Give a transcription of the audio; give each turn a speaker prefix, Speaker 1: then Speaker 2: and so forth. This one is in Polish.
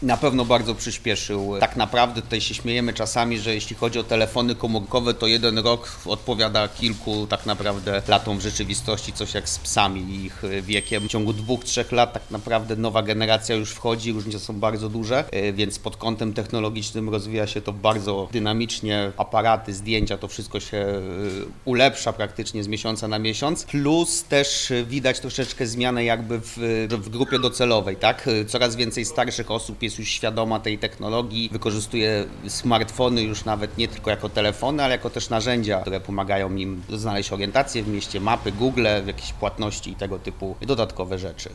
Speaker 1: Na pewno bardzo przyspieszył. Tak naprawdę tutaj się śmiejemy czasami, że jeśli chodzi o telefony komórkowe, to 1 rok odpowiada kilku tak naprawdę latom w rzeczywistości, coś jak z psami i ich wiekiem. W ciągu 2-3 lat tak naprawdę nowa generacja już wchodzi, różnice są bardzo duże, więc pod kątem technologicznym rozwija się to bardzo dynamicznie. Aparaty, zdjęcia, to wszystko się ulepsza praktycznie z miesiąca na miesiąc. Plus też widać troszeczkę zmianę jakby w grupie docelowej, tak? Coraz więcej starszych osób jest już świadoma tej technologii, wykorzystuje smartfony już nawet nie tylko jako telefony, ale jako też narzędzia, które pomagają im znaleźć orientację w mieście, mapy, Google, jakieś płatności i tego typu dodatkowe rzeczy.